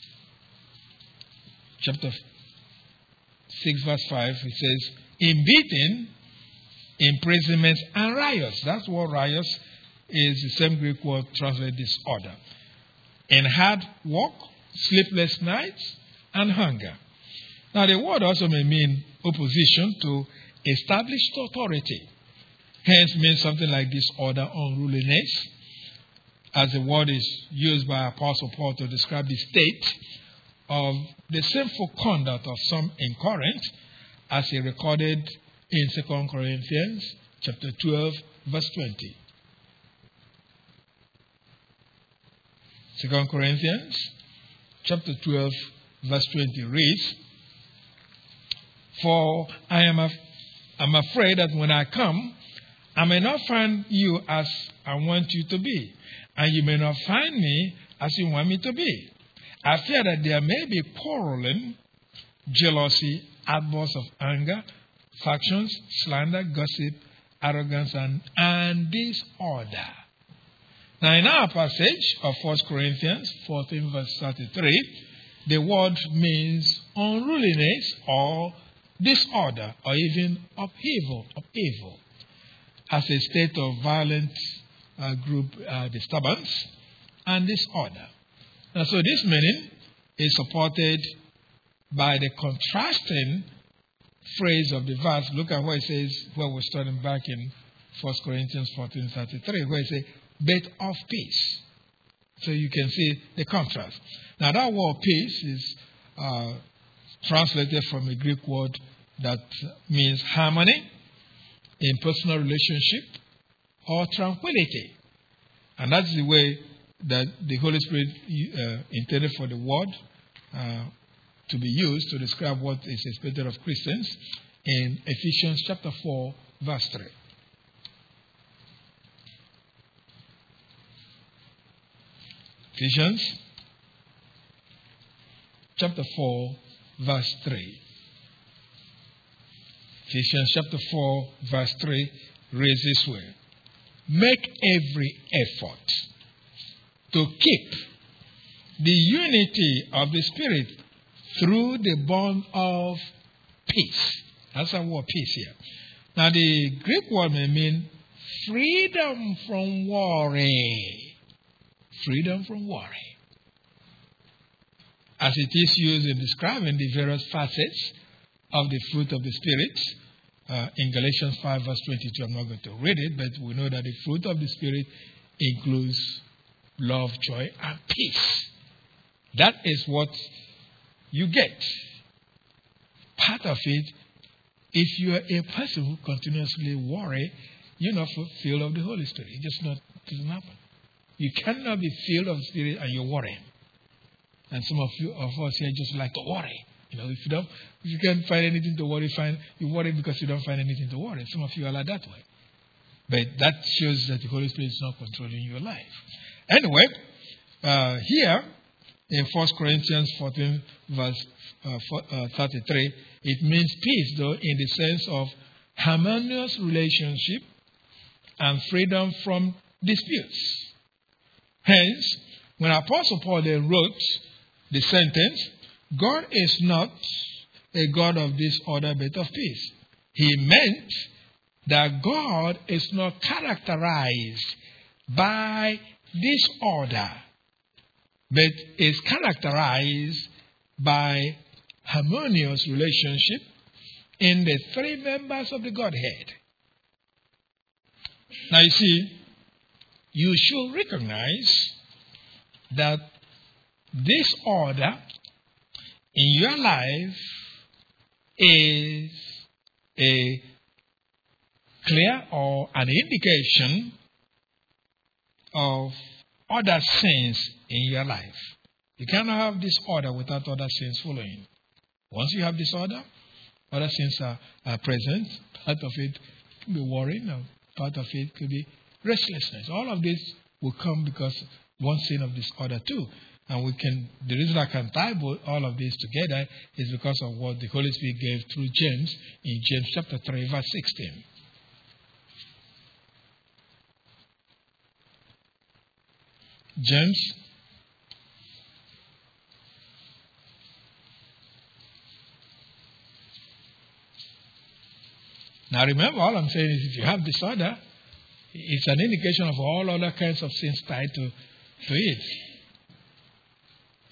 chapter six, verse five. It says, in beating, imprisonments, and riots. That's what riots is, the same Greek word translated disorder. in hard work, sleepless nights, and hunger. Now, the word also may mean opposition to established authority. Hence, means something like disorder, unruliness, as the word is used by Apostle Paul to describe the state of the sinful conduct of some in Corinth, as he recorded in Second Corinthians chapter twelve, verse twenty. Second Corinthians chapter twelve, verse twenty reads, "For I am af- I'm afraid that when I come, I may not find you as I want you to be, and you may not find me as you want me to be. I fear that there may be quarreling, jealousy, outbursts of anger, factions, slander, gossip, arrogance, and, and disorder." Now, in our passage of First Corinthians fourteen, verse thirty-three, the word means unruliness or disorder or even upheaval, upheaval, as a state of violent uh, group uh, disturbance and disorder. And so this meaning is supported by the contrasting phrase of the verse. Look at what it says, where we're studying back in First Corinthians fourteen thirty-three, where it says, "But of peace." So you can see the contrast. Now that word peace is uh, translated from a Greek word that means harmony in personal relationship or tranquility. And that's the way that the Holy Spirit uh, intended for the word uh, to be used to describe what is expected of Christians in Ephesians chapter four, verse three. Ephesians chapter four, verse three. Ephesians chapter four, verse three reads this way: "Make every effort to keep the unity of the Spirit through the bond of peace." That's our word, peace here. Now, the Greek word may mean freedom from worry. Freedom from worry. As it is used in describing the various facets of the fruit of the Spirit. Uh, in Galatians five, verse twenty-two, I'm not going to read it, but we know that the fruit of the Spirit includes love, joy, and peace. That is what you get. Part of it, if you are a person who continuously worry, you're not filled of the Holy Spirit. It just not doesn't happen. You cannot be filled of the Spirit and you're worrying. And some of you of us here just like to worry. You know, if you don't, if you can't find anything to worry, find you worry because you don't find anything to worry. Some of you are like that way. But that shows that the Holy Spirit is not controlling your life. Anyway, uh, here in First Corinthians fourteen, verse uh, thirty-three, it means peace, though, in the sense of harmonious relationship and freedom from disputes. Hence, when Apostle Paul then wrote the sentence, "God is not a God of disorder but of peace," he meant that God is not characterized by disorder, but is characterized by harmonious relationship in the three members of the Godhead. Now you see, you should recognize that disorder in your life is a clear or an indication of other sins in your life. You cannot have disorder without other sins following. Once you have disorder, other sins are, are present. Part of it could be worrying, or part of it could be restlessness. All of this will come because one sin of disorder too. And we can, the reason I can tie all of this together is because of what the Holy Spirit gave through James in James chapter three, verse sixteen. James Now remember, all I'm saying is if you have disorder, it's an indication of all other kinds of sins tied to, to it.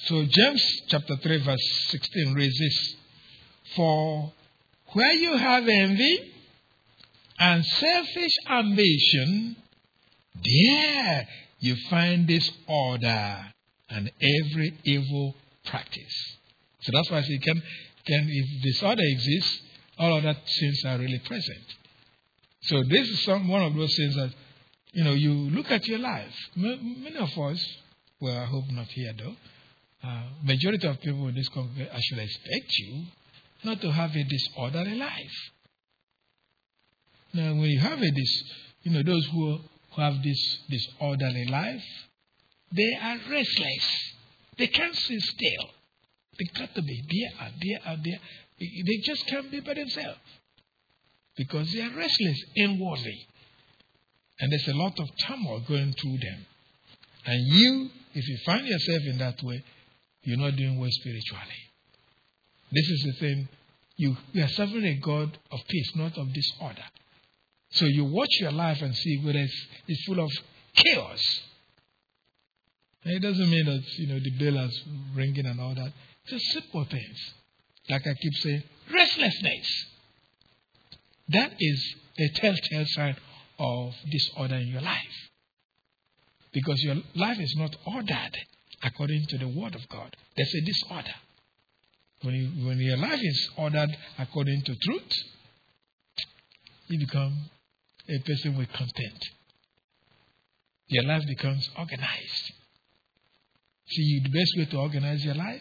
So James chapter three verse sixteen reads this. For where you have envy and selfish ambition, there you find disorder and every evil practice. So that's why I say, can, can, if disorder exists, all of that sins are really present. So this is some, one of those things that, you know, you look at your life. M- many of us, well, I hope not here though, uh, majority of people in this congregation, I should expect you not to have a disorderly life. Now, when you have a dis, you know, those who, who have this disorderly life, they are restless. They can't sit still. They got to be there and there and there. They just can't be by themselves because they are restless inwardly. And there's a lot of turmoil going through them. And you, if you find yourself in that way, you're not doing well spiritually. This is the thing. You, you are serving a God of peace, not of disorder. So you watch your life and see whether it's, it's full of chaos. And it doesn't mean that, you know, the bell is ringing and all that. Just simple things. Like I keep saying, restlessness. That is a telltale sign of disorder in your life. Because your life is not ordered according to the Word of God. There's a disorder. When, you, when your life is ordered according to truth, you become a person with content. Your life becomes organized. See, the best way to organize your life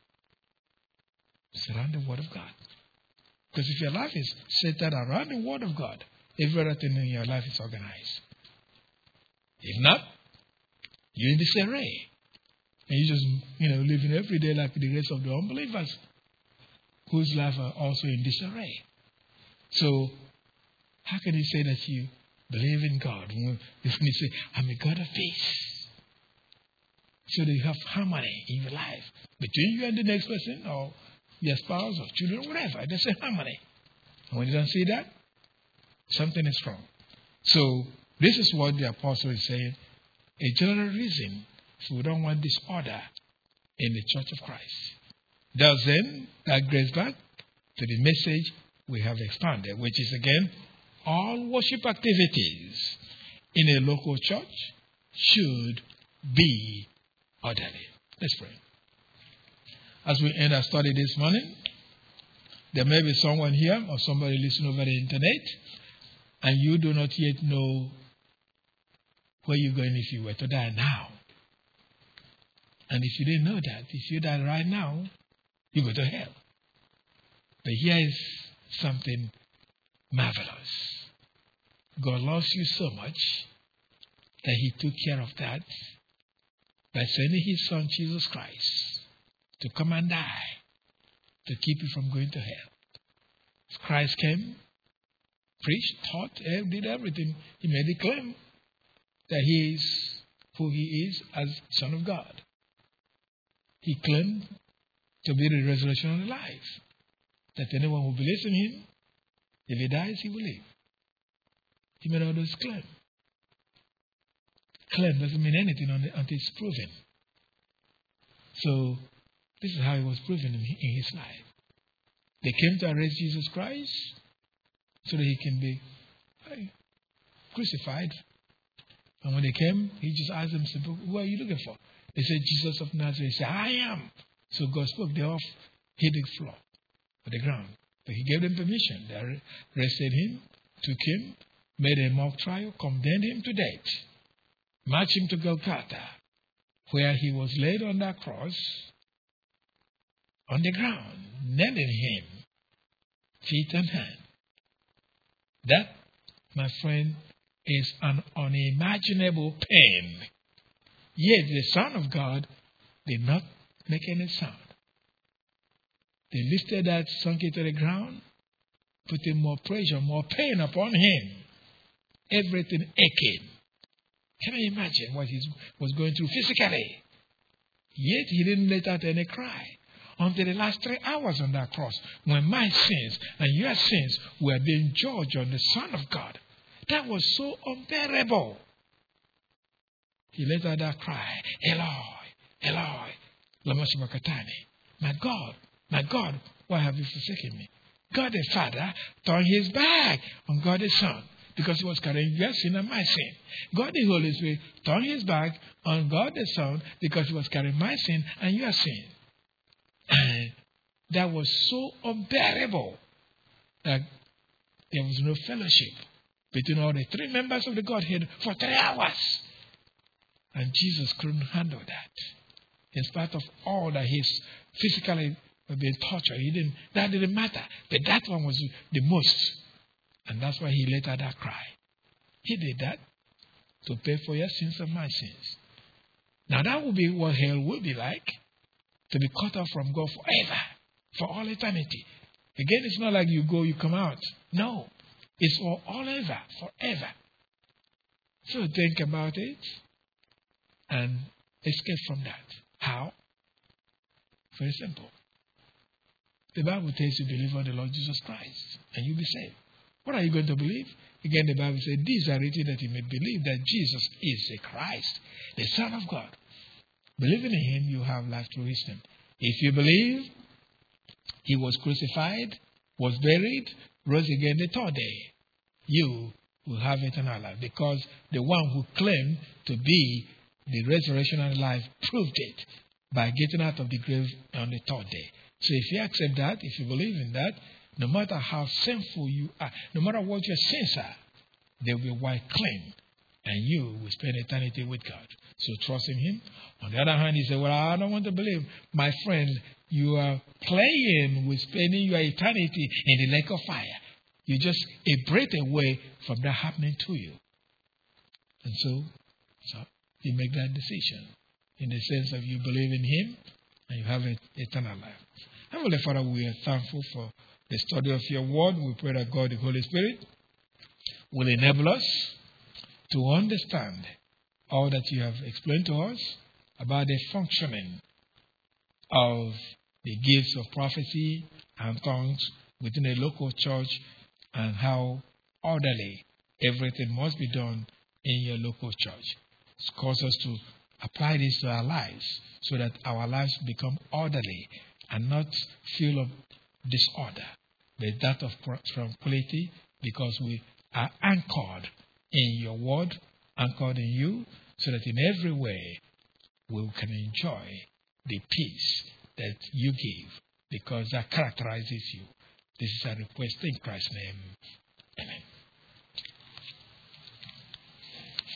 is around the Word of God. Because if your life is centered around the Word of God, everything in your life is organized. If not, you're in disarray. And you just, you know, living every day like the rest of the unbelievers whose lives are also in disarray. So, how can you say that you believe in God when you say, I'm a God of peace? So that you have harmony in your life between you and the next person or your spouse or children or whatever. There's a harmony. And when you don't see that, something is wrong. So, this is what the apostle is saying. A general reason if we don't want disorder in the church of Christ. Thus then, that brings back to the message we have expounded, which is again, all worship activities in a local church should be orderly. Let's pray. As we end our study this morning, there may be someone here or somebody listening over the internet, and you do not yet know where you're going if you were to die now. And if you didn't know that, if you die right now, you go to hell. But here is something marvelous. God loves you so much that He took care of that by sending His Son, Jesus Christ, to come and die to keep you from going to hell. Christ came, preached, taught, did everything. He made a claim that He is who He is as Son of God. He claimed to be the resurrection of the life. That anyone who believes in Him, if he dies, he will live. He made all those claims. Claim doesn't mean anything until it's proven. So, this is how it was proven in, in His life. They came to arrest Jesus Christ so that He can be crucified. And when they came, He just asked them, who are you looking for? They said, Jesus of Nazareth. He said, I am. So God spoke. They off hit the floor, or the ground. But He gave them permission. They arrested Him, took Him, made a mock trial, condemned Him to death, marched Him to Golgotha, where He was laid on that cross, on the ground, nailing Him, feet and hand. That, my friend, is an unimaginable pain. Yet the Son of God did not make any sound. They lifted that, sunk it to the ground, putting more pressure, more pain upon Him. Everything aching. Can you imagine what He was going through physically? Yet He didn't let out any cry until the last three hours on that cross, when my sins and your sins were being judged on the Son of God. That was so unbearable. He let out that cry, Eloi, Eloi, Lama Sabachthani. My God, my God, why have you forsaken me? God the Father turned his back on God the Son because he was carrying your sin and my sin. God the Holy Spirit turned his back on God the Son because he was carrying my sin and your sin. And that was so unbearable that there was no fellowship between all the three members of the Godhead for three hours. And Jesus couldn't handle that. In spite of all that he's physically being tortured, he didn't, that didn't matter. But that one was the most. And that's why he let out that cry. He did that to pay for your sins and my sins. Now that will be what hell will be like. To be cut off from God forever. For all eternity. Again, it's not like you go, you come out. No. It's for all ever, forever. So think about it and escape from that. How? Very simple. The Bible tells you to believe on the Lord Jesus Christ and you'll be saved. What are you going to believe? Again, the Bible says, these are written that you may believe that Jesus is the Christ, the Son of God. Believing in him, you have life through his name. If you believe he was crucified, was buried, rose again the third day, you will have eternal life. Because the one who claimed to be the resurrection and life proved it by getting out of the grave on the third day. So if you accept that, if you believe in that, no matter how sinful you are, no matter what your sins are, they will be wiped clean. And you will spend eternity with God. So trust in him. On the other hand, you say, well, I don't want to believe. My friend, you are playing with spending your eternity in the lake of fire. You just a breath away from that happening to you. And so, so you make that decision in the sense of you believe in him and you have an eternal life. Heavenly Father, we are thankful for the study of your word. We pray that God, the Holy Spirit, will enable us to understand all that you have explained to us about the functioning of the gifts of prophecy and tongues within a local church and how orderly everything must be done in your local church. It causes us to apply this to our lives so that our lives become orderly and not full of disorder, but that of tranquility because we are anchored in your word, anchored in you, so that in every way we can enjoy the peace that you give because that characterizes you. This is a request in Christ's name.